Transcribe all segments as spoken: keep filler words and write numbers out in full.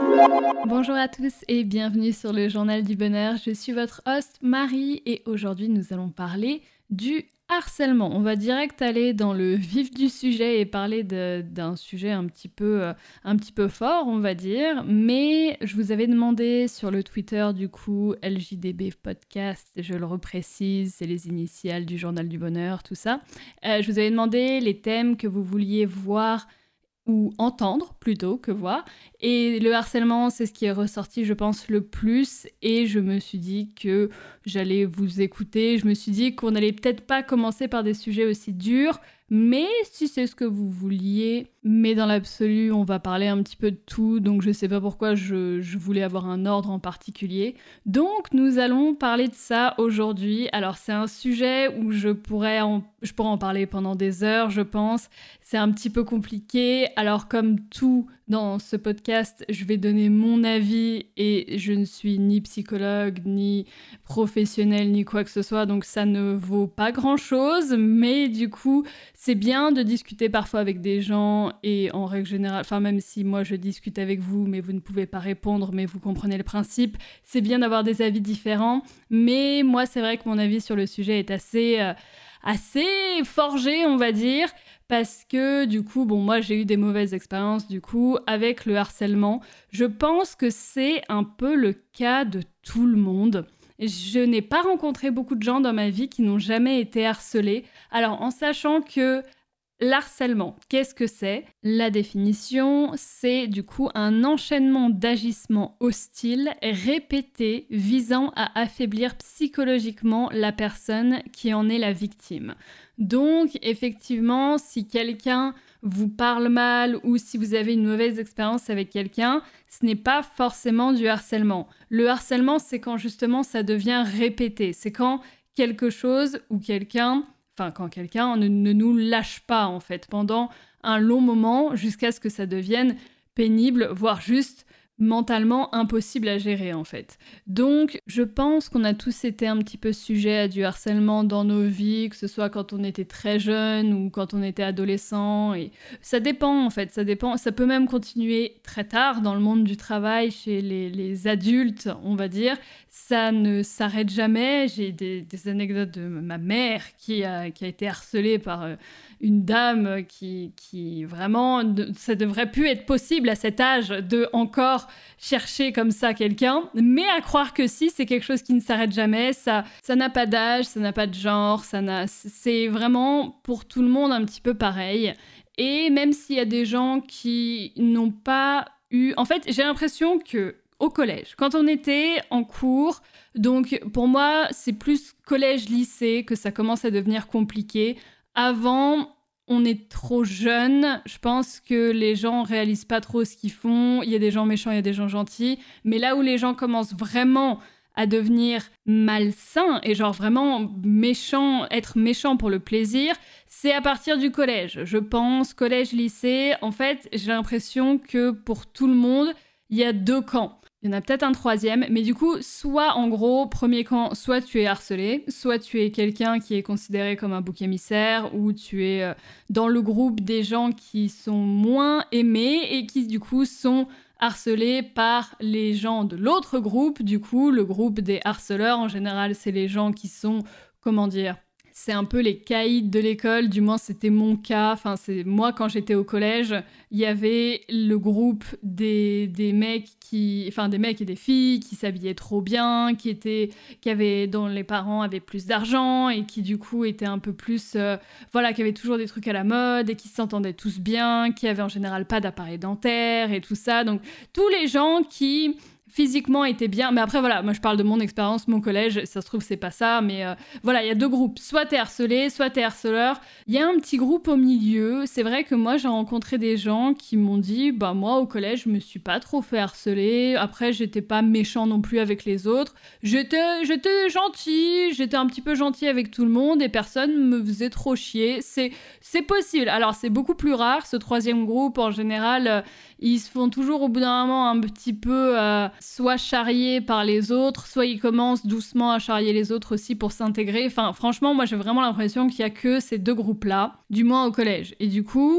Bonjour à tous et bienvenue sur le Journal du Bonheur. Je suis votre host Marie et aujourd'hui nous allons parler du harcèlement. On va direct aller dans le vif du sujet et parler de, d'un sujet un petit peu, euh, un petit peu fort, on va dire. Mais je vous avais demandé sur le Twitter du coup L J D B Podcast, je le reprécise, c'est les initiales du Journal du Bonheur, tout ça. Euh, je vous avais demandé les thèmes que vous vouliez voir ou entendre plutôt que voir. Et le harcèlement, c'est ce qui est ressorti, je pense, le plus. Et je me suis dit que j'allais vous écouter. Je me suis dit qu'on n'allait peut-être pas commencer par des sujets aussi durs, mais si c'est ce que vous vouliez. Mais dans l'absolu, on va parler un petit peu de tout, donc je sais pas pourquoi je, je voulais avoir un ordre en particulier. Donc nous allons parler de ça aujourd'hui. Alors c'est un sujet où je pourrais en, je pourrais en parler pendant des heures, je pense. C'est un petit peu compliqué. Alors comme tout dans ce podcast, je vais donner mon avis et je ne suis ni psychologue, ni professionnelle, ni quoi que ce soit, donc ça ne vaut pas grand-chose. Mais du coup, c'est bien de discuter parfois avec des gens et en règle générale, enfin même si moi je discute avec vous, mais vous ne pouvez pas répondre, mais vous comprenez le principe, c'est bien d'avoir des avis différents. Mais moi, c'est vrai que mon avis sur le sujet est assez, euh, assez forgé, on va dire. Parce que du coup, bon, moi j'ai eu des mauvaises expériences du coup avec le harcèlement. Je pense que c'est un peu le cas de tout le monde. Je n'ai pas rencontré beaucoup de gens dans ma vie qui n'ont jamais été harcelés. Alors en sachant que l'harcèlement, qu'est-ce que c'est ? La définition, c'est du coup un enchaînement d'agissements hostiles répétés visant à affaiblir psychologiquement la personne qui en est la victime. Donc, effectivement, si quelqu'un vous parle mal ou si vous avez une mauvaise expérience avec quelqu'un, ce n'est pas forcément du harcèlement. Le harcèlement, c'est quand justement ça devient répété. C'est quand quelque chose ou quelqu'un, enfin quand quelqu'un ne, ne nous lâche pas en fait pendant un long moment jusqu'à ce que ça devienne pénible, voire juste mentalement impossible à gérer en fait. Donc je pense qu'on a tous été un petit peu sujets à du harcèlement dans nos vies, que ce soit quand on était très jeune ou quand on était adolescent, et ça dépend en fait, ça dépend, ça peut même continuer très tard dans le monde du travail, chez les, les adultes on va dire, ça ne s'arrête jamais. J'ai des, des anecdotes de ma mère qui a, qui a été harcelée par euh, une dame qui, qui vraiment, ça devrait plus être possible à cet âge de encore chercher comme ça quelqu'un, mais à croire que si, c'est quelque chose qui ne s'arrête jamais, ça, ça n'a pas d'âge, ça n'a pas de genre, ça n'a, c'est vraiment pour tout le monde un petit peu pareil. Et même s'il y a des gens qui n'ont pas eu... En fait, j'ai l'impression que au collège, quand on était en cours, donc pour moi, c'est plus collège-lycée que ça commence à devenir compliqué. Avant, on est trop jeune, je pense que les gens réalisent pas trop ce qu'ils font, il y a des gens méchants, il y a des gens gentils, mais là où les gens commencent vraiment à devenir malsains et genre vraiment méchants, être méchants pour le plaisir, c'est à partir du collège. Je pense, collège-lycée, en fait, j'ai l'impression que pour tout le monde, il y a deux camps. Il y en a peut-être un troisième, mais du coup, soit en gros, premier camp, soit tu es harcelé, soit tu es quelqu'un qui est considéré comme un bouc émissaire, ou tu es euh, dans le groupe des gens qui sont moins aimés et qui du coup sont harcelés par les gens de l'autre groupe. Du coup, le groupe des harceleurs, en général, c'est les gens qui sont, comment dire... C'est un peu les caïds de l'école, du moins c'était mon cas. Enfin, c'est moi quand j'étais au collège, il y avait le groupe des, des mecs qui, enfin des mecs et des filles qui s'habillaient trop bien, qui étaient, qui avaient, dont les parents avaient plus d'argent et qui du coup étaient un peu plus, euh, voilà, qui avaient toujours des trucs à la mode et qui s'entendaient tous bien, qui avaient en général pas d'appareil dentaire et tout ça. Donc tous les gens qui physiquement était bien, mais après voilà, moi je parle de mon expérience, mon collège, ça se trouve c'est pas ça, mais euh, voilà, il y a deux groupes, soit t'es harcelé, soit t'es harceleur. Il y a un petit groupe au milieu. C'est vrai que moi j'ai rencontré des gens qui m'ont dit, bah moi au collège je me suis pas trop fait harceler, après j'étais pas méchant non plus avec les autres, j'étais, j'étais gentil, j'étais un petit peu gentil avec tout le monde et personne me faisait trop chier. C'est, c'est possible. Alors c'est beaucoup plus rare, ce troisième groupe en général, euh, ils se font toujours au bout d'un moment un petit peu euh, soit charriés par les autres, soit ils commencent doucement à charrier les autres aussi pour s'intégrer. Enfin, franchement, moi j'ai vraiment l'impression qu'il y a que ces deux groupes-là, du moins au collège. Et du coup,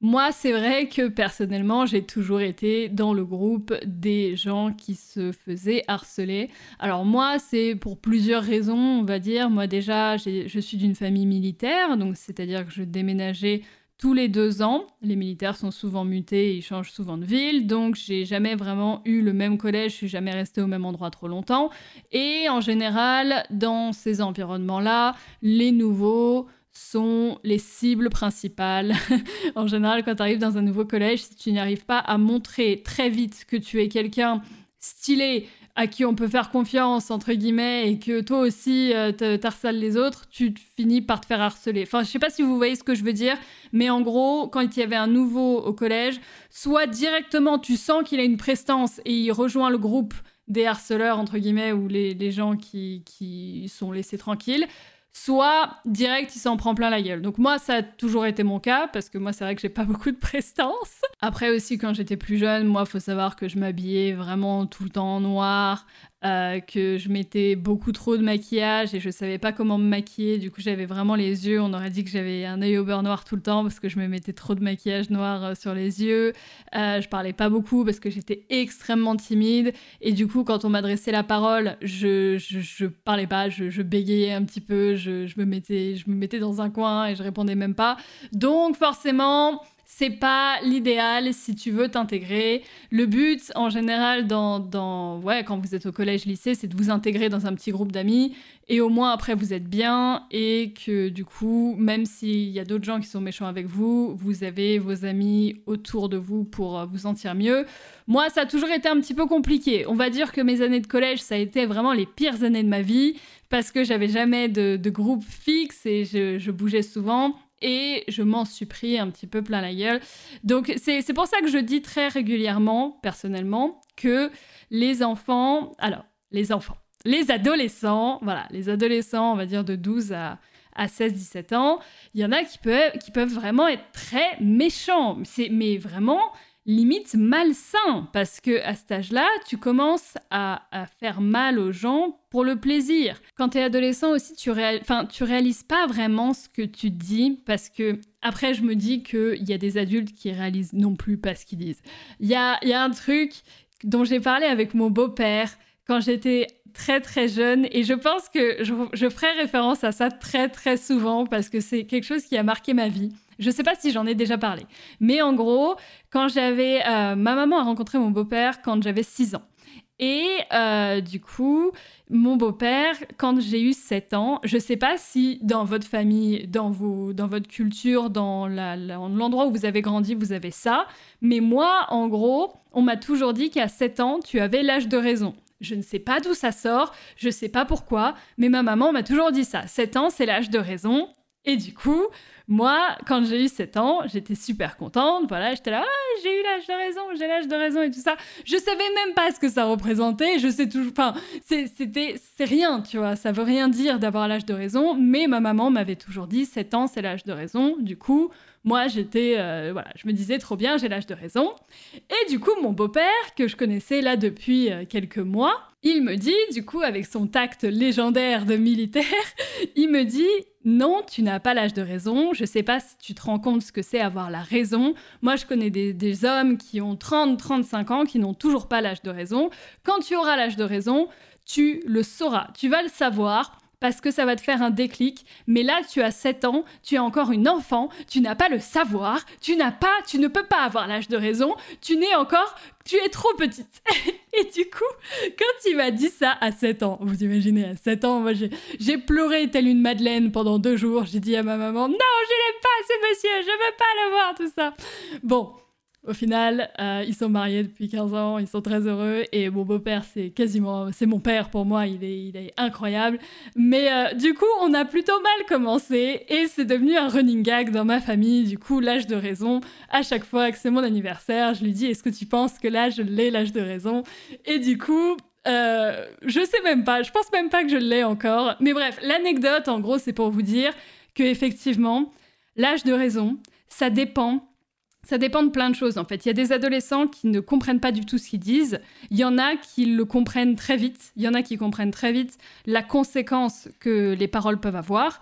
Moi, c'est vrai que personnellement, j'ai toujours été dans le groupe des gens qui se faisaient harceler. Alors moi, c'est pour plusieurs raisons, on va dire. Moi déjà, j'ai- je suis d'une famille militaire, donc c'est-à-dire que je déménageais tous les deux ans. Les militaires sont souvent mutés, ils changent souvent de ville, donc j'ai jamais vraiment eu le même collège, je suis jamais restée au même endroit trop longtemps. Et en général, dans ces environnements-là, les nouveaux sont les cibles principales. En général, quand tu arrives dans un nouveau collège, si tu n'arrives pas à montrer très vite que tu es quelqu'un stylé, à qui on peut faire confiance, entre guillemets, et que toi aussi, euh, t'harcèles les autres, tu finis par te faire harceler. Enfin, je sais pas si vous voyez ce que je veux dire, mais en gros, quand il y avait un nouveau au collège, soit directement, tu sens qu'il a une prestance et il rejoint le groupe des harceleurs, entre guillemets, ou les, les gens qui, qui sont laissés tranquilles, soit direct, il s'en prend plein la gueule. Donc moi, ça a toujours été mon cas, parce que moi, c'est vrai que j'ai pas beaucoup de prestance. Après aussi, quand j'étais plus jeune, moi, faut savoir que je m'habillais vraiment tout le temps en noir, euh, que je mettais beaucoup trop de maquillage et je savais pas comment me maquiller. Du coup, j'avais vraiment les yeux, on aurait dit que j'avais un œil au beurre noir tout le temps parce que je me mettais trop de maquillage noir euh, sur les yeux. Euh, je parlais pas beaucoup parce que j'étais extrêmement timide. Et du coup, quand on m'adressait la parole, je, je, je parlais pas, je, je bégayais un petit peu, je, je, me mettais, je me mettais dans un coin et je répondais même pas. Donc forcément, c'est pas l'idéal si tu veux t'intégrer. Le but, en général, dans, dans, ouais, quand vous êtes au collège, lycée, c'est de vous intégrer dans un petit groupe d'amis et au moins après vous êtes bien et que du coup, même s'il y a d'autres gens qui sont méchants avec vous, vous avez vos amis autour de vous pour vous sentir mieux. Moi, ça a toujours été un petit peu compliqué. On va dire que mes années de collège, ça a été vraiment les pires années de ma vie parce que j'avais jamais de, de groupe fixe et je, je bougeais souvent. Et je m'en suis pris un petit peu plein la gueule. Donc c'est, c'est pour ça que je dis très régulièrement, personnellement, que les enfants... Alors, les enfants. Les adolescents, voilà, les adolescents, on va dire de douze à, à seize dix-sept ans, il y en a qui peuvent, qui peuvent vraiment être très méchants. C'est, mais vraiment... limite malsain, parce que à cet âge-là, tu commences à, à faire mal aux gens pour le plaisir. Quand t'es adolescent aussi, tu, réal... enfin, tu réalises pas vraiment ce que tu dis, parce que après, je me dis qu'il y a des adultes qui réalisent non plus pas ce qu'ils disent. Il y a, y a un truc dont j'ai parlé avec mon beau-père quand j'étais très très jeune, et je pense que je, je ferai référence à ça très très souvent, parce que c'est quelque chose qui a marqué ma vie. Je sais pas si j'en ai déjà parlé, mais en gros, quand j'avais... Euh, ma maman a rencontré mon beau-père quand j'avais six ans. Et euh, du coup, mon beau-père, quand j'ai eu sept ans, je sais pas si dans votre famille, dans, vos, dans votre culture, dans la, la, l'endroit où vous avez grandi, vous avez ça, mais moi, en gros, on m'a toujours dit qu'à sept ans, tu avais l'âge de raison. Je ne sais pas d'où ça sort, je sais pas pourquoi, mais ma maman m'a toujours dit ça. sept ans, c'est l'âge de raison. Et du coup, moi, quand j'ai eu sept ans, j'étais super contente. Voilà, j'étais là, ah, j'ai eu l'âge de raison, j'ai l'âge de raison et tout ça. Je savais même pas ce que ça représentait. Je sais toujours, enfin, c'est, c'était, c'est rien, tu vois. Ça veut rien dire d'avoir l'âge de raison. Mais ma maman m'avait toujours dit, sept ans, c'est l'âge de raison. Du coup, moi, j'étais, euh, voilà, je me disais trop bien, j'ai l'âge de raison. Et du coup, mon beau-père, que je connaissais là depuis euh, quelques mois, il me dit, du coup, avec son tact légendaire de militaire, il me dit, non, tu n'as pas l'âge de raison. Je sais pas si tu te rends compte ce que c'est avoir la raison. Moi, je connais des, des hommes qui ont trente, trente-cinq ans, qui n'ont toujours pas l'âge de raison. Quand tu auras l'âge de raison, tu le sauras. Tu vas le savoir. Parce que ça va te faire un déclic. Mais là, tu as sept ans, tu es encore une enfant, tu n'as pas le savoir, tu n'as pas, tu ne peux pas avoir l'âge de raison, tu n'es encore, tu es trop petite. Et du coup, quand il m'a dit ça à sept ans, vous imaginez, à sept ans, moi j'ai, j'ai pleuré telle une madeleine pendant deux jours. J'ai dit à ma maman, non, je n'aime pas ce monsieur, je veux pas le voir, tout ça. Bon. Au final, euh, ils sont mariés depuis quinze ans, ils sont très heureux et mon beau-père, c'est quasiment, c'est mon père pour moi, il est, il est incroyable. Mais euh, du coup, on a plutôt mal commencé et c'est devenu un running gag dans ma famille. Du coup, l'âge de raison, à chaque fois que c'est mon anniversaire, je lui dis, est-ce que tu penses que là, je l'ai, l'âge de raison? Et du coup... Euh, je sais même pas, je pense même pas que je l'ai encore. Mais bref, l'anecdote, en gros, c'est pour vous dire que effectivement, l'âge de raison, ça dépend... Ça dépend de plein de choses, en fait. Il y a des adolescents qui ne comprennent pas du tout ce qu'ils disent. Il y en a qui le comprennent très vite. Il y en a qui comprennent très vite la conséquence que les paroles peuvent avoir.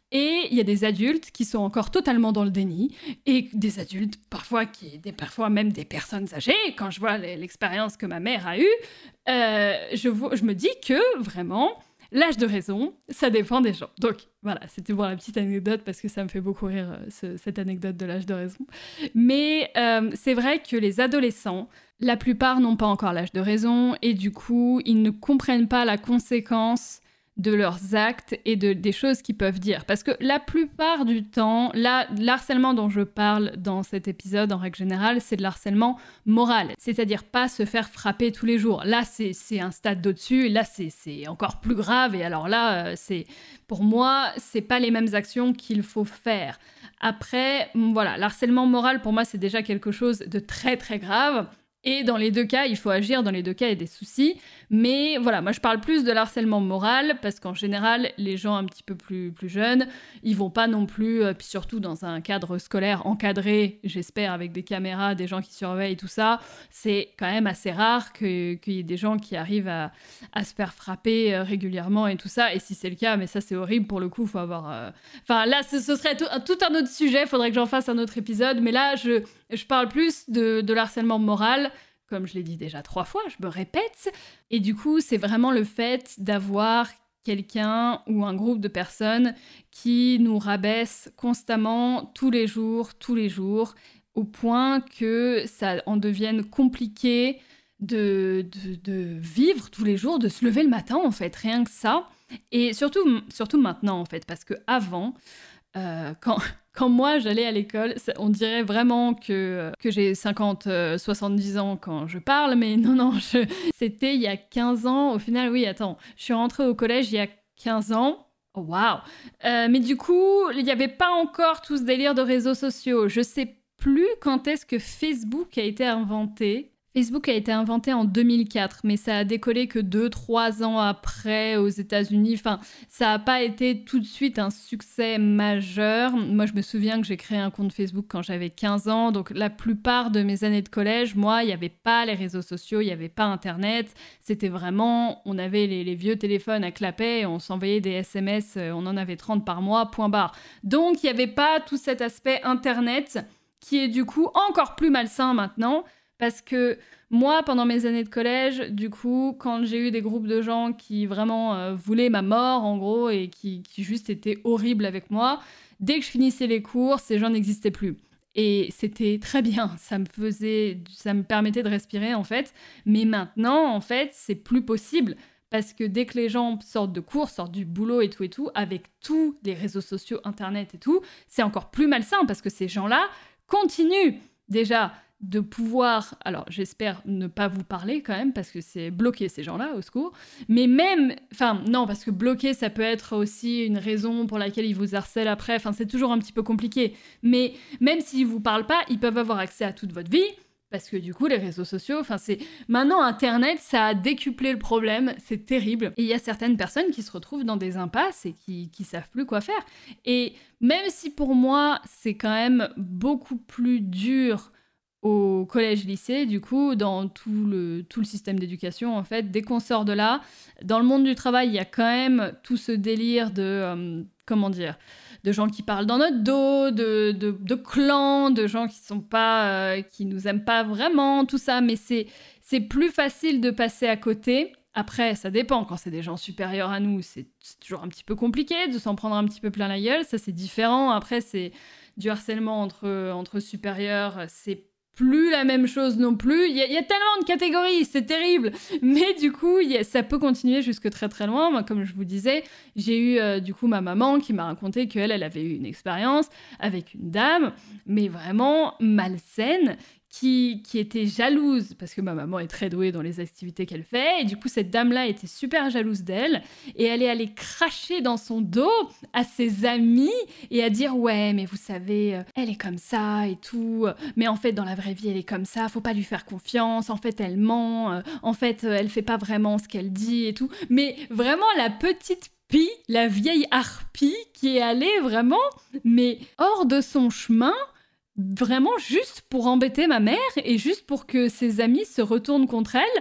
Et il y a des adultes qui sont encore totalement dans le déni, et des adultes parfois, qui, des, parfois même des personnes âgées. Quand je vois l'expérience que ma mère a eue, euh, je, je me dis que vraiment, l'âge de raison, ça dépend des gens. Donc voilà, c'était pour la petite anecdote parce que ça me fait beaucoup rire, ce, cette anecdote de l'âge de raison. Mais euh, c'est vrai que les adolescents, la plupart n'ont pas encore l'âge de raison et du coup, ils ne comprennent pas la conséquence de leurs actes et de, des choses qu'ils peuvent dire. Parce que la plupart du temps, là, l'harcèlement dont je parle dans cet épisode, en règle générale, c'est de l'harcèlement moral. C'est-à-dire pas se faire frapper tous les jours. Là, c'est, c'est un stade d'au-dessus, là, c'est, c'est encore plus grave. Et alors là, c'est, pour moi, c'est pas les mêmes actions qu'il faut faire. Après, voilà, l'harcèlement moral, pour moi, c'est déjà quelque chose de très, très grave. Et dans les deux cas, il faut agir, dans les deux cas, il y a des soucis. Mais voilà, moi je parle plus de l'harcèlement moral, parce qu'en général, les gens un petit peu plus, plus jeunes, ils vont pas non plus, euh, puis surtout dans un cadre scolaire encadré, j'espère, avec des caméras, des gens qui surveillent, tout ça, c'est quand même assez rare que, qu'il y ait des gens qui arrivent à, à se faire frapper euh, régulièrement et tout ça. Et si c'est le cas, mais ça c'est horrible pour le coup, faut avoir... Euh... Enfin là, ce, ce serait tout, tout un autre sujet, faudrait que j'en fasse un autre épisode, mais là, je, je parle plus de, de l'harcèlement moral. Comme je l'ai dit déjà trois fois, je me répète. Et du coup, c'est vraiment le fait d'avoir quelqu'un ou un groupe de personnes qui nous rabaisse constamment, tous les jours, tous les jours, au point que ça en devienne compliqué de, de, de vivre tous les jours, de se lever le matin, en fait, rien que ça. Et surtout, surtout maintenant, en fait, parce qu'avant, euh, quand... Quand moi, j'allais à l'école, on dirait vraiment que, que j'ai cinquante, soixante-dix ans quand je parle, mais non, non, je... c'était il y a quinze ans. Au final, oui, attends, je suis rentrée au collège il y a quinze ans. Oh, waouh euh, Mais du coup, il n'y avait pas encore tout ce délire de réseaux sociaux. Je sais plus quand est-ce que Facebook a été inventé. Facebook a été inventé en deux mille quatre, mais ça a décollé que deux trois ans après aux États-Unis. Enfin, ça n'a pas été tout de suite un succès majeur. Moi, je me souviens que j'ai créé un compte Facebook quand j'avais quinze ans. Donc, la plupart de mes années de collège, moi, il n'y avait pas les réseaux sociaux, il n'y avait pas Internet. C'était vraiment, on avait les, les vieux téléphones à clapet, on s'envoyait des S M S, on en avait trente par mois, point barre. Donc, il n'y avait pas tout cet aspect Internet qui est du coup encore plus malsain maintenant. Parce que moi, pendant mes années de collège, du coup, quand j'ai eu des groupes de gens qui vraiment euh, voulaient ma mort, en gros, et qui, qui juste étaient horribles avec moi, dès que je finissais les cours, ces gens n'existaient plus. Et c'était très bien, ça me faisait, ça me permettait de respirer, en fait. Mais maintenant, en fait, c'est plus possible. Parce que dès que les gens sortent de cours, sortent du boulot et tout et tout, avec tous les réseaux sociaux, Internet et tout, c'est encore plus malsain parce que ces gens-là continuent déjà de pouvoir, alors j'espère ne pas vous parler quand même, parce que c'est bloquer ces gens-là, au secours, mais même, enfin non, parce que bloquer, ça peut être aussi une raison pour laquelle ils vous harcèlent après, enfin c'est toujours un petit peu compliqué, mais même s'ils vous parlent pas, ils peuvent avoir accès à toute votre vie, parce que du coup, les réseaux sociaux, enfin c'est... Maintenant, Internet, ça a décuplé le problème, c'est terrible. Et il y a certaines personnes qui se retrouvent dans des impasses et qui, qui savent plus quoi faire. Et même si pour moi, c'est quand même beaucoup plus dur au collège-lycée, du coup, dans tout le, tout le système d'éducation, en fait, dès qu'on sort de là, dans le monde du travail, il y a quand même tout ce délire de... Euh, comment dire, de gens qui parlent dans notre dos, de, de, de clans, de gens qui sont pas, euh, qui nous aiment pas vraiment, tout ça, mais c'est, c'est plus facile de passer à côté. Après, ça dépend, quand c'est des gens supérieurs à nous, c'est, c'est toujours un petit peu compliqué de s'en prendre un petit peu plein la gueule, ça c'est différent. Après, c'est du harcèlement entre, entre supérieurs, c'est plus la même chose non plus. Il y, y a tellement de catégories, c'est terrible. Mais du coup, y a, ça peut continuer jusque très très loin. Moi, comme je vous disais, j'ai eu euh, du coup ma maman qui m'a raconté qu'elle, elle avait eu une expérience avec une dame, mais vraiment malsaine, qui, qui était jalouse, parce que ma maman est très douée dans les activités qu'elle fait, et du coup cette dame-là était super jalouse d'elle, et elle est allée cracher dans son dos à ses amis, et à dire « Ouais, mais vous savez, elle est comme ça, et tout, mais en fait, dans la vraie vie, elle est comme ça, faut pas lui faire confiance, en fait, elle ment, en fait, elle fait pas vraiment ce qu'elle dit, et tout. » Mais vraiment, la petite pie, la vieille harpie, qui est allée vraiment, mais hors de son chemin, vraiment juste pour embêter ma mère et juste pour que ses amis se retournent contre elle,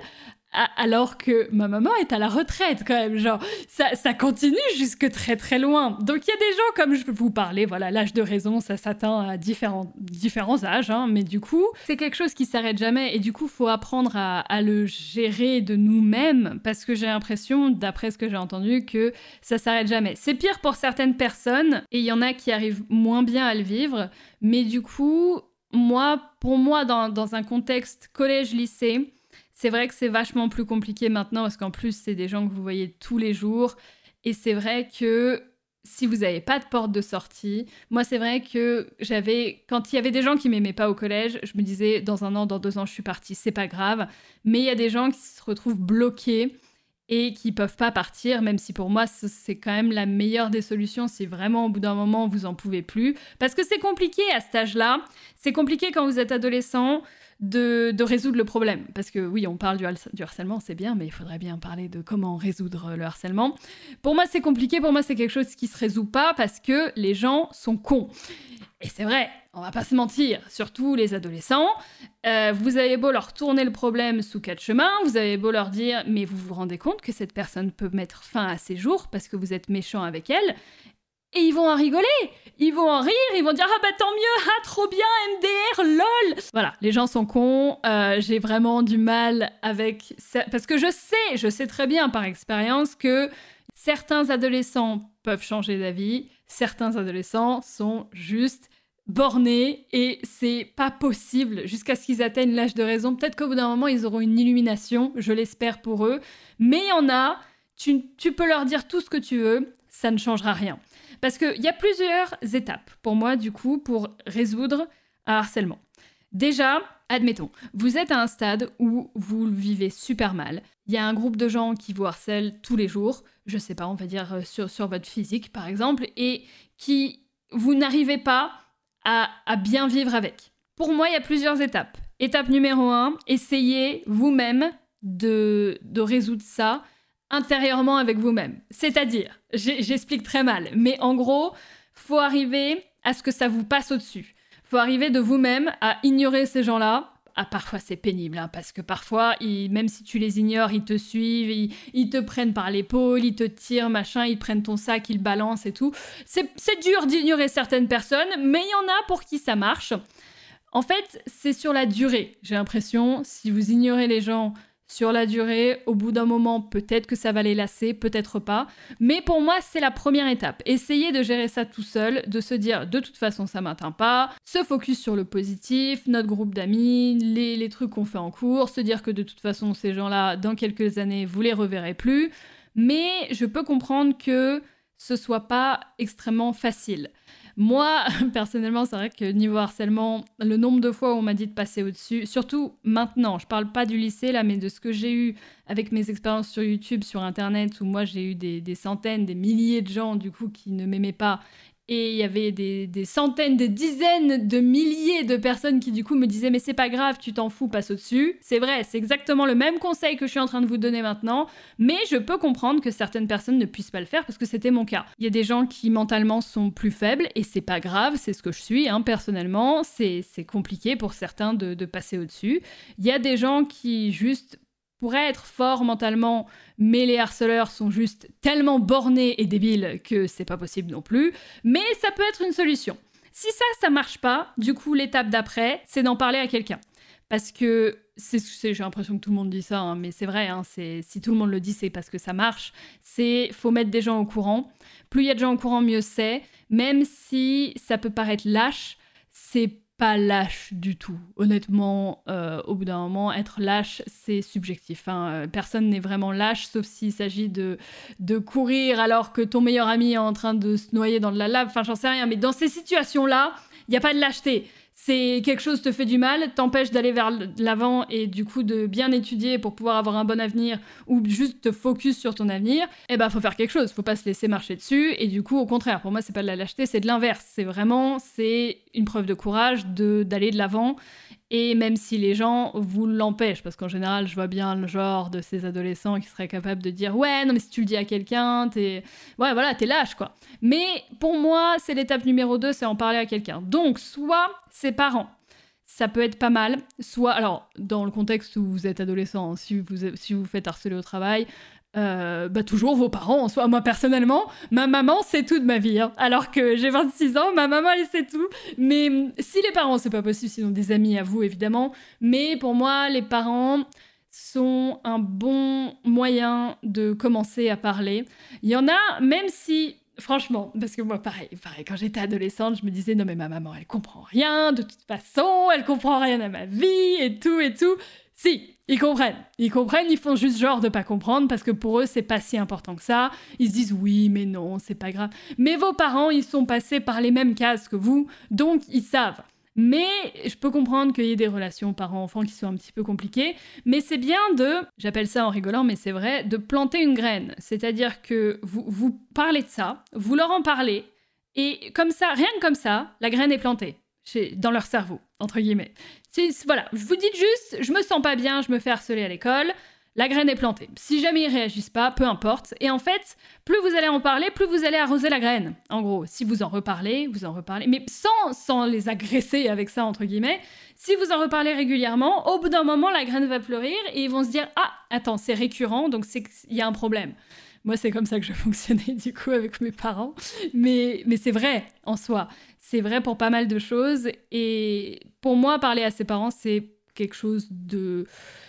alors que ma maman est à la retraite quand même, genre ça, ça continue jusque très très loin. Donc il y a des gens, comme je peux vous parler, voilà, l'âge de raison, ça s'atteint à différents, différents âges, hein, mais du coup, c'est quelque chose qui s'arrête jamais, et du coup, faut apprendre à, à le gérer de nous-mêmes, parce que j'ai l'impression, d'après ce que j'ai entendu, que ça s'arrête jamais. C'est pire pour certaines personnes, et il y en a qui arrivent moins bien à le vivre, mais du coup, moi, pour moi, dans, dans un contexte collège-lycée, c'est vrai que c'est vachement plus compliqué maintenant parce qu'en plus, c'est des gens que vous voyez tous les jours. Et c'est vrai que si vous n'avez pas de porte de sortie, moi, c'est vrai que j'avais... Quand il y avait des gens qui m'aimaient pas au collège, je me disais, dans un an, dans deux ans, je suis partie, c'est pas grave. Mais il y a des gens qui se retrouvent bloqués et qui peuvent pas partir, même si pour moi, c'est quand même la meilleure des solutions si vraiment, au bout d'un moment, vous en pouvez plus. Parce que c'est compliqué à cet âge-là. C'est compliqué quand vous êtes adolescent. De, de résoudre le problème. Parce que oui, on parle du, du harcèlement, c'est bien, mais il faudrait bien parler de comment résoudre le harcèlement. Pour moi, c'est compliqué, pour moi, c'est quelque chose qui se résout pas parce que les gens sont cons. Et c'est vrai, on va pas se mentir, surtout les adolescents. Euh, vous avez beau leur tourner le problème sous quatre chemins, vous avez beau leur dire « mais vous vous rendez compte que cette personne peut mettre fin à ses jours parce que vous êtes méchant avec elle ?» Et ils vont en rigoler, ils vont en rire, ils vont dire « Ah bah tant mieux, ah trop bien, M D R, lol !» Voilà, les gens sont cons, euh, j'ai vraiment du mal avec... ça, parce que je sais, je sais très bien par expérience que certains adolescents peuvent changer d'avis, certains adolescents sont juste bornés et c'est pas possible jusqu'à ce qu'ils atteignent l'âge de raison. Peut-être qu'au bout d'un moment, ils auront une illumination, je l'espère pour eux, mais il y en a, tu, tu peux leur dire tout ce que tu veux, ça ne changera rien. Parce qu'il y a plusieurs étapes, pour moi, du coup, pour résoudre un harcèlement. Déjà, admettons, vous êtes à un stade où vous le vivez super mal. Il y a un groupe de gens qui vous harcèlent tous les jours, je sais pas, on va dire sur, sur votre physique, par exemple, et qui, vous n'arrivez pas à, à bien vivre avec. Pour moi, il y a plusieurs étapes. Étape numéro un, essayez vous-même de, de résoudre ça intérieurement avec vous-même. C'est-à-dire, j'explique très mal, mais en gros, faut arriver à ce que ça vous passe au-dessus. Faut arriver de vous-même à ignorer ces gens-là. Ah, parfois c'est pénible, hein, parce que parfois, ils, même si tu les ignores, ils te suivent, ils, ils te prennent par l'épaule, ils te tirent, machin, ils prennent ton sac, ils le balancent et tout. C'est, c'est dur d'ignorer certaines personnes, mais il y en a pour qui ça marche. En fait, c'est sur la durée, j'ai l'impression. Si vous ignorez les gens sur la durée, au bout d'un moment, peut-être que ça va les lasser, peut-être pas. Mais pour moi, c'est la première étape. Essayez de gérer ça tout seul, de se dire, de toute façon, ça m'atteint pas. Se focus sur le positif, notre groupe d'amis, les, les trucs qu'on fait en cours, se dire que de toute façon, ces gens-là, dans quelques années, vous les reverrez plus. Mais je peux comprendre que ce soit pas extrêmement facile. Moi, personnellement, c'est vrai que niveau harcèlement, le nombre de fois où on m'a dit de passer au-dessus, surtout maintenant, je parle pas du lycée là, mais de ce que j'ai eu avec mes expériences sur YouTube, sur Internet, où moi j'ai eu des, des centaines, des milliers de gens du coup qui ne m'aimaient pas. Et il y avait des, des centaines, des dizaines de milliers de personnes qui du coup me disaient « mais c'est pas grave, tu t'en fous, passe au-dessus ». C'est vrai, c'est exactement le même conseil que je suis en train de vous donner maintenant, mais je peux comprendre que certaines personnes ne puissent pas le faire parce que c'était mon cas. Il y a des gens qui mentalement sont plus faibles et c'est pas grave, c'est ce que je suis, hein, personnellement, c'est, c'est compliqué pour certains de, de passer au-dessus. Il y a des gens qui juste pourraient être forts mentalement, mais les harceleurs sont juste tellement bornés et débiles que c'est pas possible non plus. Mais ça peut être une solution. Si ça, ça marche pas, du coup, l'étape d'après, c'est d'en parler à quelqu'un. Parce que, c'est, c'est, j'ai l'impression que tout le monde dit ça, hein, mais c'est vrai, hein, c'est, si tout le monde le dit, c'est parce que ça marche. C'est, faut mettre des gens au courant. Plus il y a de gens au courant, mieux c'est. Même si ça peut paraître lâche, c'est pas lâche du tout. Honnêtement, euh, au bout d'un moment, être lâche, c'est subjectif. Hein. Euh, personne n'est vraiment lâche, sauf s'il s'agit de, de courir alors que ton meilleur ami est en train de se noyer dans de la lave. Enfin, j'en sais rien. Mais dans ces situations-là, il n'y a pas de lâcheté. C'est quelque chose te fait du mal, t'empêche d'aller vers l'avant et du coup de bien étudier pour pouvoir avoir un bon avenir ou juste te focus sur ton avenir, eh ben faut faire quelque chose, faut pas se laisser marcher dessus et du coup au contraire, pour moi c'est pas de la lâcheté, c'est de l'inverse, c'est vraiment, c'est une preuve de courage de, d'aller de l'avant et même si les gens vous l'empêchent, parce qu'en général je vois bien le genre de ces adolescents qui seraient capables de dire ouais non mais si tu le dis à quelqu'un, t'es, ouais voilà t'es lâche quoi. Mais pour moi c'est l'étape numéro deux, c'est en parler à quelqu'un. Donc soit ses parents. ça peut être pas mal. Soit, alors, dans le contexte où vous êtes adolescent, si vous si vous faites harceler au travail, euh, bah toujours vos parents en soi. Moi, personnellement, ma maman sait tout de ma vie. Hein. Alors que j'ai vingt-six ans, ma maman, elle sait tout. Mais si les parents, c'est pas possible, sinon des amis à vous, évidemment. Mais pour moi, les parents sont un bon moyen de commencer à parler. Il y en a, même si... Franchement, parce que moi, pareil, pareil, quand j'étais adolescente, je me disais, non mais ma maman, elle comprend rien, de toute façon, elle comprend rien à ma vie, et tout, et tout. Si, ils comprennent. Ils comprennent, ils font juste genre de pas comprendre, parce que pour eux, c'est pas si important que ça. Ils se disent, oui, mais non, c'est pas grave. Mais vos parents, ils sont passés par les mêmes cases que vous, donc ils savent. Mais je peux comprendre qu'il y ait des relations parents-enfants qui sont un petit peu compliquées, mais c'est bien de, j'appelle ça en rigolant, mais c'est vrai, de planter une graine. C'est-à-dire que vous, vous parlez de ça, vous leur en parlez, et comme ça, rien que comme ça, la graine est plantée chez, dans leur cerveau, entre guillemets. C'est, voilà, je vous dis juste, je me sens pas bien, je me fais harceler à l'école, la graine est plantée. Si jamais ils réagissent pas, peu importe. Et en fait, plus vous allez en parler, plus vous allez arroser la graine. En gros, si vous en reparlez, vous en reparlez, mais sans, sans les agresser avec ça, entre guillemets. Si vous en reparlez régulièrement, au bout d'un moment, la graine va fleurir et ils vont se dire « Ah, attends, c'est récurrent, donc il y a un problème. » Moi, c'est comme ça que je fonctionnais, du coup, avec mes parents. Mais, mais c'est vrai, en soi. C'est vrai pour pas mal de choses. Et pour moi, parler à ses parents, c'est quelque chose de...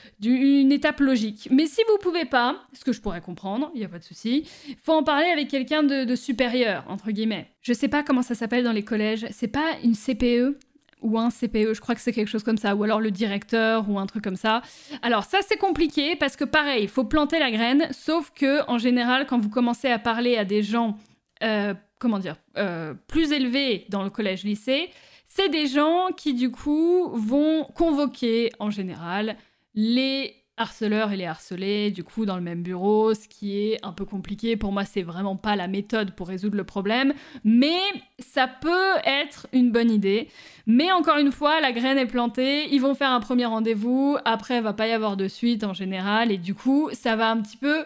d'une étape logique. Mais si vous pouvez pas, ce que je pourrais comprendre, il n'y a pas de souci, faut en parler avec quelqu'un de, de supérieur, entre guillemets. Je sais pas comment ça s'appelle dans les collèges, c'est pas une C P E ou un C P E, je crois que c'est quelque chose comme ça, ou alors le directeur ou un truc comme ça. Alors ça c'est compliqué parce que pareil, il faut planter la graine, sauf que en général quand vous commencez à parler à des gens, euh, comment dire, euh, plus élevés dans le collège-lycée, c'est des gens qui du coup vont convoquer en général les harceleurs et les harcelés, du coup, dans le même bureau, ce qui est un peu compliqué. Pour moi, c'est vraiment pas la méthode pour résoudre le problème, mais ça peut être une bonne idée. Mais encore une fois, la graine est plantée, ils vont faire un premier rendez-vous, après, il va pas y avoir de suite en général, et du coup, ça va un petit peu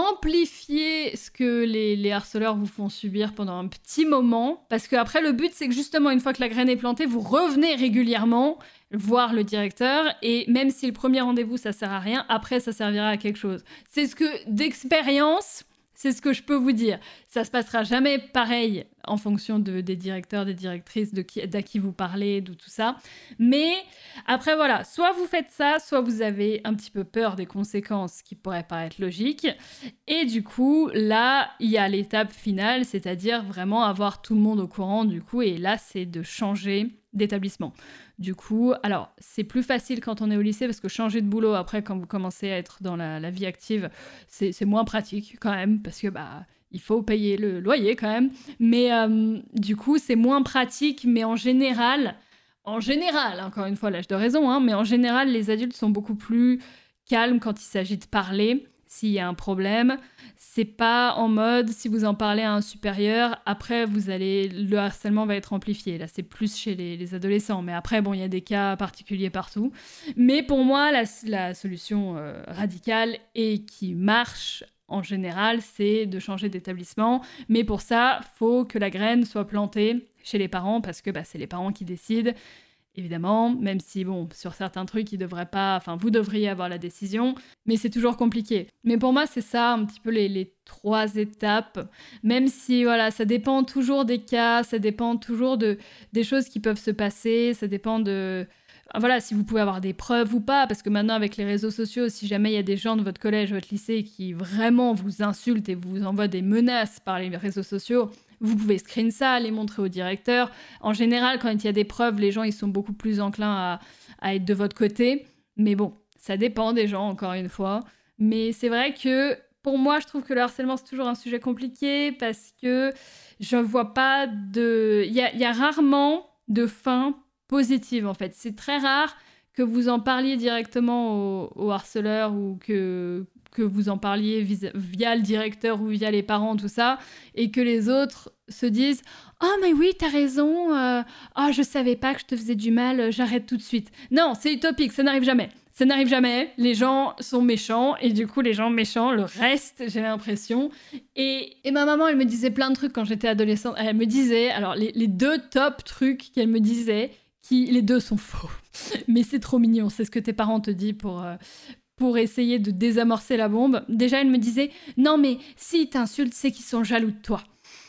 amplifier ce que les, les harceleurs vous font subir pendant un petit moment, parce que après le but, c'est que justement, une fois que la graine est plantée, vous revenez régulièrement voir le directeur, et même si le premier rendez-vous ça sert à rien, après ça servira à quelque chose. C'est ce que, d'expérience, c'est ce que je peux vous dire. Ça se passera jamais pareil en fonction de, des directeurs, des directrices, de qui, d'à qui vous parlez, de tout ça. Mais après voilà, soit vous faites ça, soit vous avez un petit peu peur des conséquences qui pourraient paraître logiques. Et du coup, là, il y a l'étape finale, c'est-à-dire vraiment avoir tout le monde au courant du coup, et là c'est de changer d'établissement. Du coup, alors, c'est plus facile quand on est au lycée parce que changer de boulot après, quand vous commencez à être dans la, la vie active, c'est, c'est moins pratique quand même parce que bah, il faut payer le loyer quand même. Mais euh, du coup, c'est moins pratique, mais en général, en général, encore une fois, l'âge de raison, hein, mais en général, les adultes sont beaucoup plus calmes quand il s'agit de parler. S'il y a un problème, c'est pas en mode si vous en parlez à un supérieur, après vous allez le harcèlement va être amplifié. Là, c'est plus chez les, les adolescents, mais après bon, il y a des cas particuliers partout. Mais pour moi, la, la solution euh, radicale et qui marche en général, c'est de changer d'établissement. Mais pour ça, faut que la graine soit plantée chez les parents parce que bah, c'est les parents qui décident. Évidemment, même si, bon, sur certains trucs, ils devraient pas... Enfin, vous devriez avoir la décision, mais c'est toujours compliqué. Mais pour moi, c'est ça, un petit peu les, les trois étapes. Même si, voilà, ça dépend toujours des cas, ça dépend toujours de, des choses qui peuvent se passer, ça dépend de... Voilà, si vous pouvez avoir des preuves ou pas, parce que maintenant, avec les réseaux sociaux, si jamais il y a des gens de votre collège, votre lycée, qui vraiment vous insultent et vous envoient des menaces par les réseaux sociaux... Vous pouvez screen ça, les montrer au directeur. En général, quand il y a des preuves, les gens ils sont beaucoup plus enclins à, à être de votre côté. Mais bon, ça dépend des gens, encore une fois. Mais c'est vrai que, pour moi, je trouve que le harcèlement, c'est toujours un sujet compliqué parce que je vois pas de... Il y a, y a rarement de fin positive, en fait. C'est très rare que vous en parliez directement au, au harceleur ou que... que vous en parliez vis- via le directeur ou via les parents, tout ça, et que les autres se disent « Oh, mais oui, t'as raison, euh, oh, je savais pas que je te faisais du mal, j'arrête tout de suite. » Non, c'est utopique, ça n'arrive jamais. Ça n'arrive jamais, les gens sont méchants, et du coup, les gens méchants, le reste, j'ai l'impression. Et, et ma maman, elle me disait plein de trucs quand j'étais adolescente. Elle me disait, alors, les, les deux top trucs qu'elle me disait, qui les deux sont faux. Mais c'est trop mignon, c'est ce que tes parents te disent pour, euh, pour essayer de désamorcer la bombe. Déjà, elle me disait « Non, mais s'ils t'insultent, c'est qu'ils sont jaloux de toi. »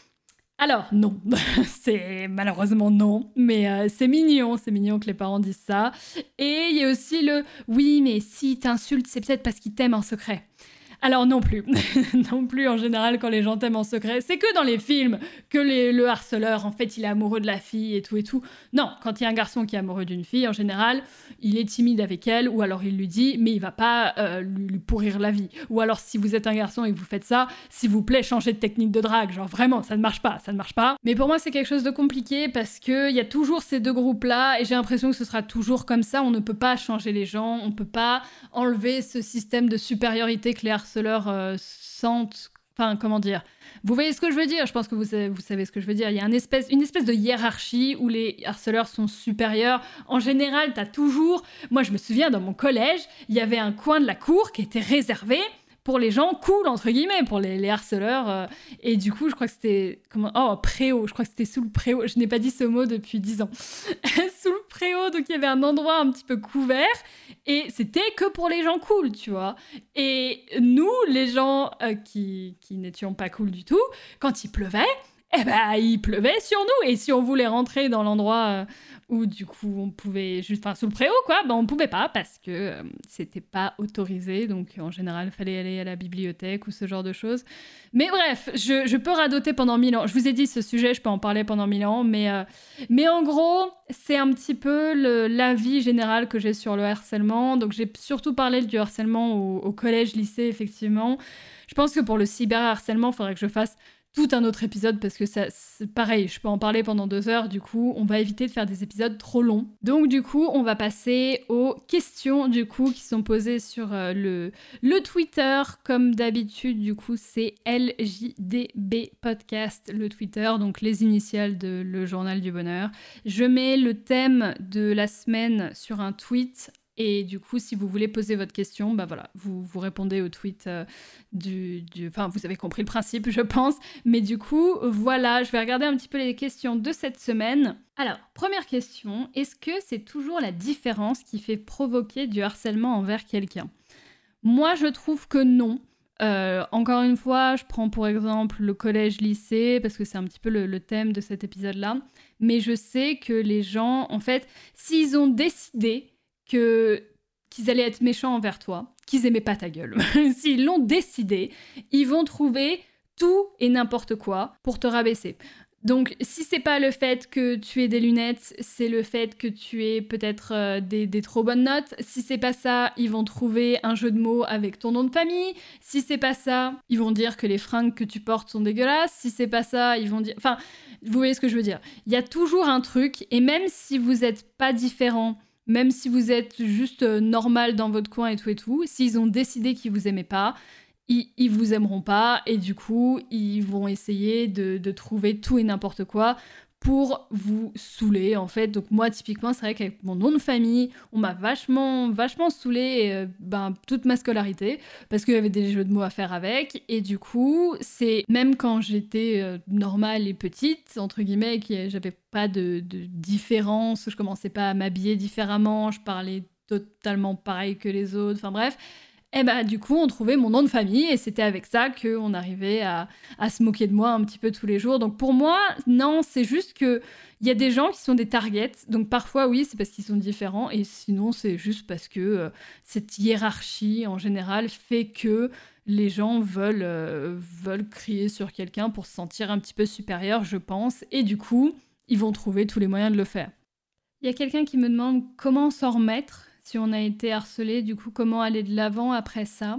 Alors, non. C'est malheureusement non. Mais euh, c'est mignon, c'est mignon que les parents disent ça. Et il y a aussi le « Oui, mais s'ils t'insultent, c'est peut-être parce qu'ils t'aiment en secret. » Alors non plus, non plus en général quand les gens t'aiment en secret, c'est que dans les films que les, le harceleur en fait il est amoureux de la fille et tout et tout. Non, quand il y a un garçon qui est amoureux d'une fille en général, il est timide avec elle ou alors il lui dit mais il va pas euh, lui, lui pourrir la vie. Ou alors si vous êtes un garçon et que vous faites ça, s'il vous plaît changez de technique de drague, genre vraiment ça ne marche pas, ça ne marche pas. Mais pour moi c'est quelque chose de compliqué parce que il y a toujours ces deux groupes là et j'ai l'impression que ce sera toujours comme ça, on ne peut pas changer les gens, on peut pas enlever ce système de supériorité que les harceleurs Euh, sentent, enfin comment dire, vous voyez ce que je veux dire, je pense que vous savez, vous savez ce que je veux dire, il y a une espèce, une espèce de hiérarchie où les harceleurs sont supérieurs, en général t'as toujours, moi je me souviens dans mon collège, il y avait un coin de la cour qui était réservé pour les gens cool, entre guillemets, pour les, les harceleurs. Euh, et du coup, je crois que c'était... Comment, oh, préau. Je crois que c'était sous le préau. Je n'ai pas dit ce mot depuis dix ans. Sous le préau, donc il y avait un endroit un petit peu couvert. Et c'était que pour les gens cool, tu vois. Et nous, les gens euh, qui, qui n'étions pas cool du tout, quand il pleuvait, eh ben, il pleuvait sur nous. Et si on voulait rentrer dans l'endroit euh, où, du coup, on pouvait juste... Enfin, sous le préau, quoi, ben, on pouvait pas parce que euh, c'était pas autorisé. Donc, en général, il fallait aller à la bibliothèque ou ce genre de choses. Mais bref, je, je peux radoter pendant mille ans. Je vous ai dit, ce sujet, je peux en parler pendant mille ans. Mais, euh, mais en gros, c'est un petit peu le, l'avis général que j'ai sur le harcèlement. Donc, j'ai surtout parlé du harcèlement au, au collège, lycée, effectivement. Je pense que pour le cyberharcèlement, il faudrait que je fasse tout un autre épisode parce que ça, c'est pareil, je peux en parler pendant deux heures, du coup, on va éviter de faire des épisodes trop longs. Donc du coup, on va passer aux questions du coup qui sont posées sur euh, le, le Twitter. Comme d'habitude, du coup, c'est L J D B Podcast, le Twitter, donc les initiales de Le Journal du Bonheur. Je mets le thème de la semaine sur un tweet. Et du coup, si vous voulez poser votre question, bah voilà, vous, vous répondez au tweet euh, du, du... Enfin, vous avez compris le principe, je pense. Mais du coup, voilà, je vais regarder un petit peu les questions de cette semaine. Alors, première question, est-ce que c'est toujours la différence qui fait provoquer du harcèlement envers quelqu'un ? Moi, je trouve que non. Euh, encore une fois, je prends pour exemple le collège-lycée, parce que c'est un petit peu le, le thème de cet épisode-là. Mais je sais que les gens, en fait, s'ils ont décidé que qu'ils allaient être méchants envers toi, qu'ils aimaient pas ta gueule. S'ils l'ont décidé, ils vont trouver tout et n'importe quoi pour te rabaisser. Donc, si c'est pas le fait que tu aies des lunettes, c'est le fait que tu aies peut-être euh, des, des trop bonnes notes. Si c'est pas ça, ils vont trouver un jeu de mots avec ton nom de famille. Si c'est pas ça, ils vont dire que les fringues que tu portes sont dégueulasses. Si c'est pas ça, ils vont dire... Enfin, vous voyez ce que je veux dire. Il y a toujours un truc, et même si vous êtes pas différent, même si vous êtes juste euh, normal dans votre coin et tout et tout, s'ils ont décidé qu'ils vous aimaient pas, ils, ils vous aimeront pas et du coup, ils vont essayer de, de trouver tout et n'importe quoi pour vous saouler, en fait. Donc moi, typiquement, c'est vrai qu'avec mon nom de famille, on m'a vachement, vachement saoulée euh, ben, toute ma scolarité, parce qu'il y avait des jeux de mots à faire avec, et du coup, c'est même quand j'étais euh, normale et petite, entre guillemets, que j'avais pas de, de différence, je commençais pas à m'habiller différemment, je parlais totalement pareil que les autres, enfin bref... Et bah du coup, on trouvait mon nom de famille et c'était avec ça qu'on arrivait à, à se moquer de moi un petit peu tous les jours. Donc pour moi, non, c'est juste qu'il y a des gens qui sont des targets. Donc parfois, oui, c'est parce qu'ils sont différents et sinon, c'est juste parce que euh, cette hiérarchie, en général, fait que les gens veulent, euh, veulent crier sur quelqu'un pour se sentir un petit peu supérieur, je pense. Et du coup, ils vont trouver tous les moyens de le faire. Il y a quelqu'un qui me demande comment s'en remettre si on a été harcelé, du coup, comment aller de l'avant après ça.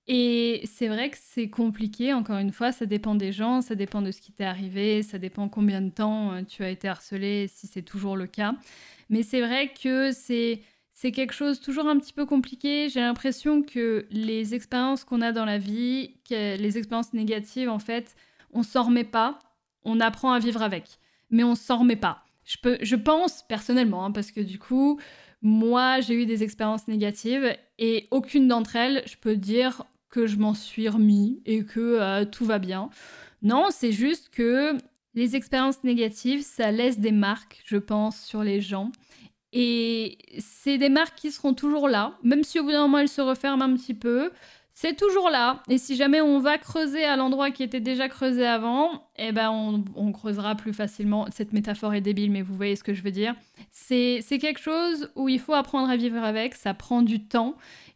Et c'est vrai que c'est compliqué, encore une fois, ça dépend des gens, ça dépend de ce qui t'est arrivé, ça dépend combien de temps tu as été harcelé, si c'est toujours le cas. Mais c'est vrai que c'est, c'est quelque chose toujours un petit peu compliqué. J'ai l'impression que les expériences qu'on a dans la vie, que les expériences négatives, en fait, on s'en remet pas, on apprend à vivre avec. Mais on s'en remet pas. Je, peux, je pense, personnellement, hein, parce que du coup... Moi, j'ai eu des expériences négatives et aucune d'entre elles, je peux dire que je m'en suis remis et que euh, tout va bien. Non, c'est juste que les expériences négatives, ça laisse des marques, je pense, sur les gens. Et c'est des marques qui seront toujours là, même si au bout d'un moment elles se referment un petit peu. C'est toujours là. Et si jamais on va creuser à l'endroit qui était déjà creusé avant, eh ben on, on creusera plus facilement. Cette métaphore est débile, mais vous voyez ce que je veux dire. C'est, c'est quelque chose où il faut apprendre à vivre avec, ça prend du temps.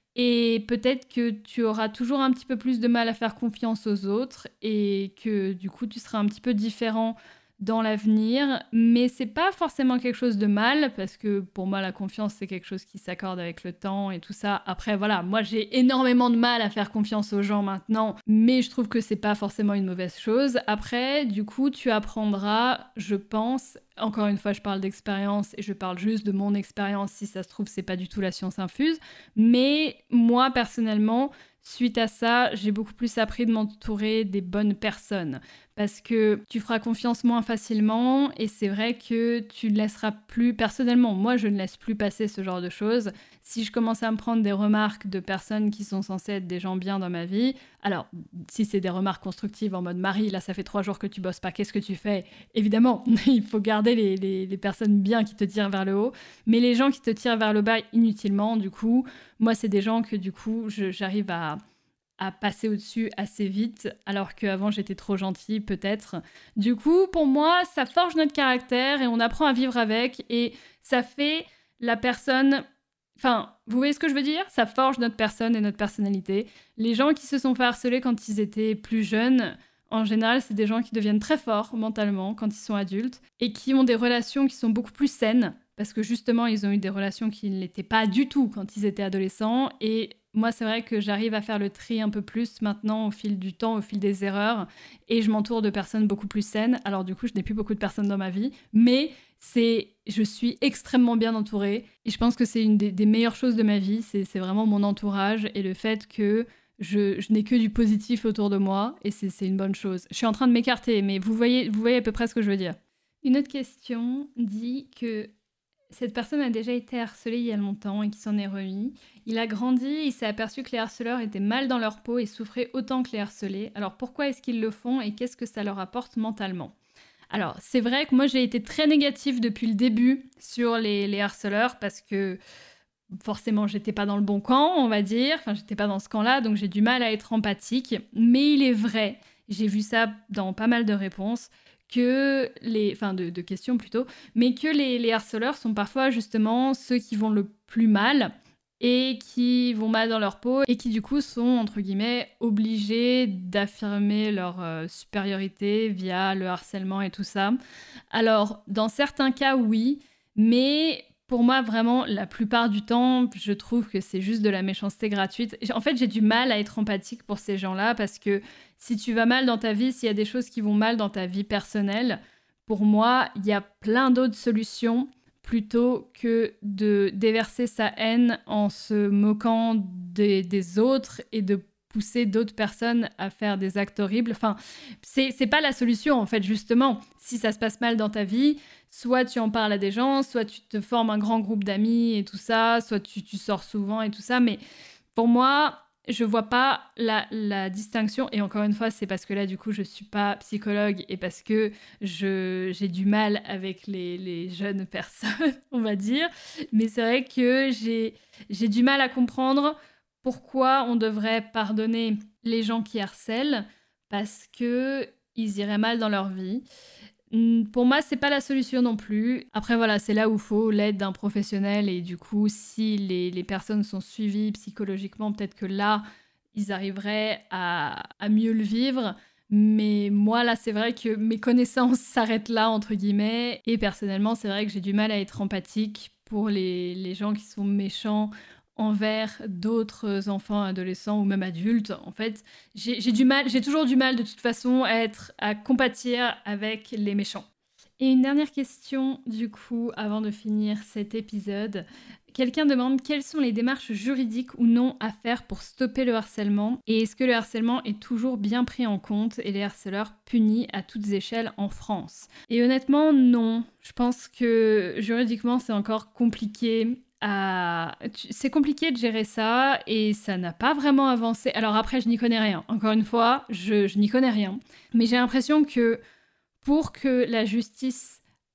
Et peut-être que tu auras toujours un petit peu plus de mal à faire confiance aux autres et que du coup tu seras un petit peu différent dans l'avenir, mais c'est pas forcément quelque chose de mal parce que pour moi la confiance c'est quelque chose qui s'accorde avec le temps et tout ça. Après voilà, moi j'ai énormément de mal à faire confiance aux gens maintenant, mais je trouve que c'est pas forcément une mauvaise chose. Après, du coup, tu apprendras, je pense, encore une fois je parle d'expérience et je parle juste de mon expérience, si ça se trouve c'est pas du tout la science infuse, mais moi personnellement, suite à ça, j'ai beaucoup plus appris de m'entourer des bonnes personnes parce que tu feras confiance moins facilement et c'est vrai que tu ne laisseras plus, personnellement, moi je ne laisse plus passer ce genre de choses. Si je commence à me prendre des remarques de personnes qui sont censées être des gens bien dans ma vie, alors si c'est des remarques constructives en mode Marie, là ça fait trois jours que tu bosses pas, qu'est-ce que tu fais? Évidemment, il faut garder les, les, les personnes bien qui te tirent vers le haut, mais les gens qui te tirent vers le bas inutilement, du coup, moi c'est des gens que du coup je, j'arrive à à passer au-dessus assez vite, alors qu'avant j'étais trop gentille peut-être. Du coup, pour moi, ça forge notre caractère et on apprend à vivre avec et ça fait la personne... Enfin, vous voyez ce que je veux dire? Ça forge notre personne et notre personnalité. Les gens qui se sont fait harceler quand ils étaient plus jeunes, en général, c'est des gens qui deviennent très forts mentalement quand ils sont adultes et qui ont des relations qui sont beaucoup plus saines parce que justement, ils ont eu des relations qui ne l'étaient pas du tout quand ils étaient adolescents et moi, c'est vrai que j'arrive à faire le tri un peu plus maintenant au fil du temps, au fil des erreurs, et je m'entoure de personnes beaucoup plus saines. Alors du coup, je n'ai plus beaucoup de personnes dans ma vie, mais c'est, je suis extrêmement bien entourée, et je pense que c'est une des, des meilleures choses de ma vie, c'est, c'est vraiment mon entourage, et le fait que je, je n'ai que du positif autour de moi, et c'est, c'est une bonne chose. Je suis en train de m'écarter, mais vous voyez, vous voyez à peu près ce que je veux dire. Une autre question dit que cette personne a déjà été harcelée il y a longtemps et qui s'en est remis. Il a grandi, il s'est aperçu que les harceleurs étaient mal dans leur peau et souffraient autant que les harcelés. Alors pourquoi est-ce qu'ils le font et qu'est-ce que ça leur apporte mentalement? Alors c'est vrai que moi j'ai été très négative depuis le début sur les, les harceleurs parce que forcément j'étais pas dans le bon camp, on va dire. Enfin j'étais pas dans ce camp-là, donc j'ai du mal à être empathique. Mais il est vrai, j'ai vu ça dans pas mal de réponses, que les, enfin de, de questions plutôt, mais que les, les harceleurs sont parfois justement ceux qui vont le plus mal et qui vont mal dans leur peau et qui du coup sont entre guillemets obligés d'affirmer leur euh, supériorité via le harcèlement et tout ça. Alors dans certains cas oui, mais pour moi vraiment la plupart du temps je trouve que c'est juste de la méchanceté gratuite. En fait j'ai du mal à être empathique pour ces gens-là parce que si tu vas mal dans ta vie, s'il y a des choses qui vont mal dans ta vie personnelle, pour moi, il y a plein d'autres solutions plutôt que de déverser sa haine en se moquant des, des autres et de pousser d'autres personnes à faire des actes horribles. Enfin, c'est, c'est pas la solution, en fait, justement. Si ça se passe mal dans ta vie, soit tu en parles à des gens, soit tu te formes un grand groupe d'amis et tout ça, soit tu, tu sors souvent et tout ça, mais pour moi... Je vois pas la, la distinction, et encore une fois, c'est parce que là, du coup, je suis pas psychologue et parce que je, j'ai du mal avec les, les jeunes personnes, on va dire. Mais c'est vrai que j'ai, j'ai du mal à comprendre pourquoi on devrait pardonner les gens qui harcèlent parce que ils iraient mal dans leur vie. Pour moi, c'est pas la solution non plus. Après, voilà, c'est là où il faut l'aide d'un professionnel et du coup, si les, les personnes sont suivies psychologiquement, peut-être que là, ils arriveraient à, à mieux le vivre. Mais moi, là, c'est vrai que mes connaissances s'arrêtent là, entre guillemets. Et personnellement, c'est vrai que j'ai du mal à être empathique pour les, les gens qui sont méchants envers d'autres enfants, adolescents ou même adultes. En fait, j'ai, j'ai du mal, j'ai toujours du mal de toute façon à être, à compatir avec les méchants. Et une dernière question, du coup, avant de finir cet épisode. Quelqu'un demande quelles sont les démarches juridiques ou non à faire pour stopper le harcèlement et est-ce que le harcèlement est toujours bien pris en compte et les harceleurs punis à toutes échelles en France? Et honnêtement, non. Je pense que juridiquement, c'est encore compliqué. À... C'est compliqué de gérer ça et ça n'a pas vraiment avancé. Alors après, je n'y connais rien. Encore une fois, je, je n'y connais rien. Mais j'ai l'impression que pour que la justice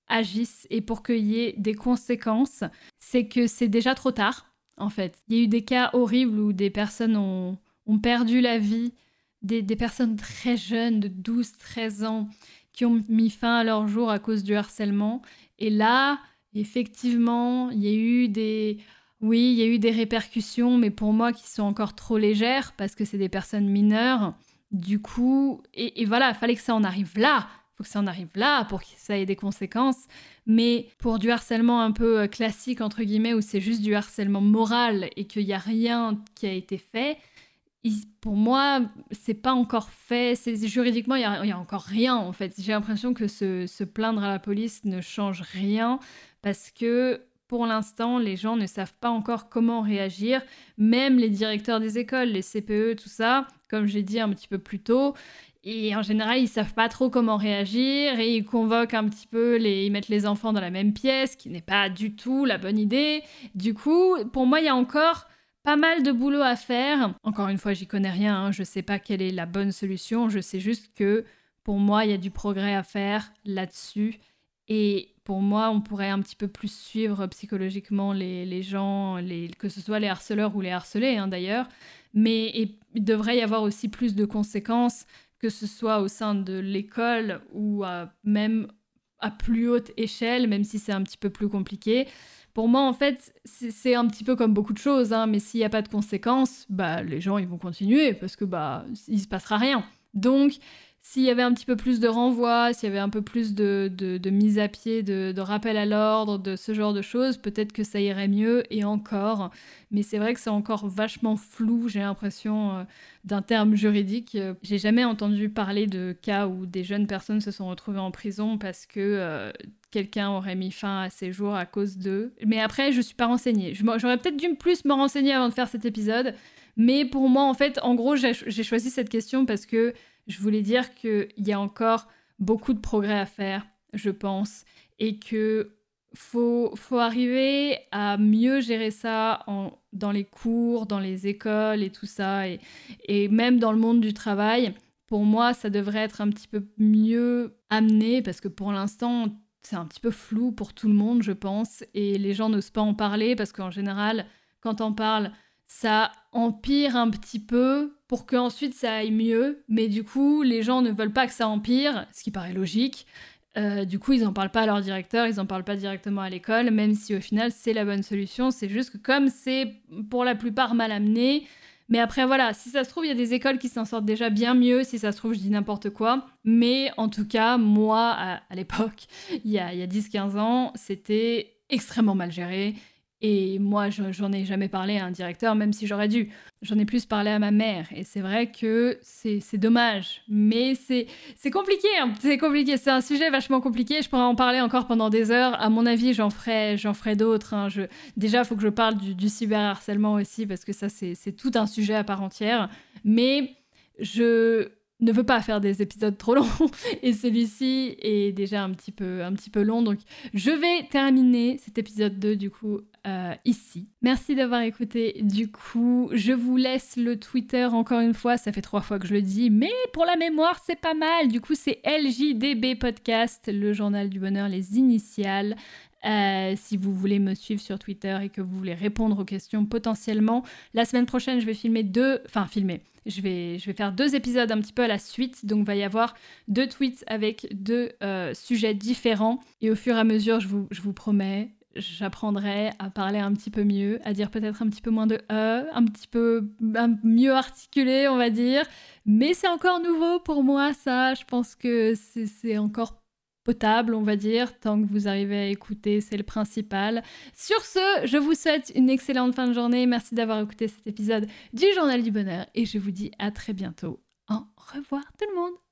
agissent et pour qu'il y ait des conséquences, c'est que c'est déjà trop tard, en fait. Il y a eu des cas horribles où des personnes ont, ont perdu la vie, des, des personnes très jeunes, de douze treize ans, qui ont mis fin à leur jour à cause du harcèlement. Et là, effectivement, il y a eu des... Oui, il y a eu des répercussions, mais pour moi, qui sont encore trop légères, parce que c'est des personnes mineures. Du coup, et, et voilà, il fallait que ça en arrive là. Il faut que ça en arrive là pour que ça ait des conséquences. Mais pour du harcèlement un peu classique, entre guillemets, où c'est juste du harcèlement moral et qu'il n'y a rien qui a été fait, il, pour moi, c'est pas encore fait. C'est, juridiquement, il n'y a, a encore rien, en fait. J'ai l'impression que se, se plaindre à la police ne change rien parce que... Pour l'instant, les gens ne savent pas encore comment réagir. Même les directeurs des écoles, les C P E, tout ça, comme j'ai dit un petit peu plus tôt. Et en général, ils savent pas trop comment réagir et ils convoquent un petit peu, les... ils mettent les enfants dans la même pièce, ce qui n'est pas du tout la bonne idée. Du coup, pour moi, il y a encore pas mal de boulot à faire. Encore une fois, j'y connais rien, hein. Je sais pas quelle est la bonne solution. Je sais juste que pour moi, il y a du progrès à faire là-dessus. Et pour moi, on pourrait un petit peu plus suivre psychologiquement les, les gens, les, que ce soit les harceleurs ou les harcelés hein, d'ailleurs. Mais et, il devrait y avoir aussi plus de conséquences, que ce soit au sein de l'école ou à, même à plus haute échelle, même si c'est un petit peu plus compliqué. Pour moi, en fait, c'est, c'est un petit peu comme beaucoup de choses, hein, mais s'il n'y a pas de conséquences, bah, les gens ils vont continuer parce que bah, il ne se passera rien. Donc... S'il y avait un petit peu plus de renvoi, s'il y avait un peu plus de, de, de mise à pied, de, de rappel à l'ordre, de ce genre de choses, peut-être que ça irait mieux, et encore. Mais c'est vrai que c'est encore vachement flou, j'ai l'impression, euh, d'un terme juridique. J'ai jamais entendu parler de cas où des jeunes personnes se sont retrouvées en prison parce que euh, quelqu'un aurait mis fin à ses jours à cause d'eux. Mais après, je suis pas renseignée. J'aurais peut-être dû plus me renseigner avant de faire cet épisode. Mais pour moi, en fait, en gros, j'ai, j'ai choisi cette question parce que je voulais dire qu'il y a encore beaucoup de progrès à faire, je pense, et que faut, faut arriver à mieux gérer ça en, dans les cours, dans les écoles et tout ça, et, et même dans le monde du travail. Pour moi, ça devrait être un petit peu mieux amené, parce que pour l'instant, c'est un petit peu flou pour tout le monde, je pense, et les gens n'osent pas en parler, parce qu'en général, quand on parle... ça empire un petit peu pour qu'ensuite ça aille mieux, mais du coup, les gens ne veulent pas que ça empire, ce qui paraît logique. Euh, du coup, ils n'en parlent pas à leur directeur, ils n'en parlent pas directement à l'école, même si au final, c'est la bonne solution. C'est juste que comme c'est pour la plupart mal amené, mais après, voilà, si ça se trouve, il y a des écoles qui s'en sortent déjà bien mieux, si ça se trouve, je dis n'importe quoi. Mais en tout cas, moi, à, à l'époque, il y a, il y a dix quinze ans, c'était extrêmement mal géré. Et moi, je, j'en ai jamais parlé à un directeur, même si j'aurais dû. J'en ai plus parlé à ma mère. Et c'est vrai que c'est, c'est dommage. Mais c'est, c'est compliqué, hein. C'est compliqué. C'est un sujet vachement compliqué. Je pourrais en parler encore pendant des heures. À mon avis, j'en ferai, j'en ferai d'autres, hein. Je... Déjà, il faut que je parle du, du cyberharcèlement aussi, parce que ça, c'est, c'est tout un sujet à part entière. Mais je... ne veux pas faire des épisodes trop longs et celui-ci est déjà un petit peu, un petit peu long, donc je vais terminer cet épisode deux du coup euh, ici. Merci d'avoir écouté du coup, je vous laisse le Twitter encore une fois, ça fait trois fois que je le dis, mais pour la mémoire c'est pas mal, du coup c'est L J D B Podcast, le journal du bonheur, les initiales. Euh, si vous voulez me suivre sur Twitter et que vous voulez répondre aux questions potentiellement, la semaine prochaine je vais filmer deux, enfin filmer, je vais, je vais faire deux épisodes un petit peu à la suite, donc il va y avoir deux tweets avec deux euh, sujets différents et au fur et à mesure je vous, je vous promets, j'apprendrai à parler un petit peu mieux, à dire peut-être un petit peu moins de E, un petit peu un, mieux articulé on va dire, mais c'est encore nouveau pour moi ça, je pense que c'est, c'est encore potable, on va dire, tant que vous arrivez à écouter, c'est le principal. Sur ce, je vous souhaite une excellente fin de journée. Merci d'avoir écouté cet épisode du Journal du Bonheur et je vous dis à très bientôt. Au revoir tout le monde!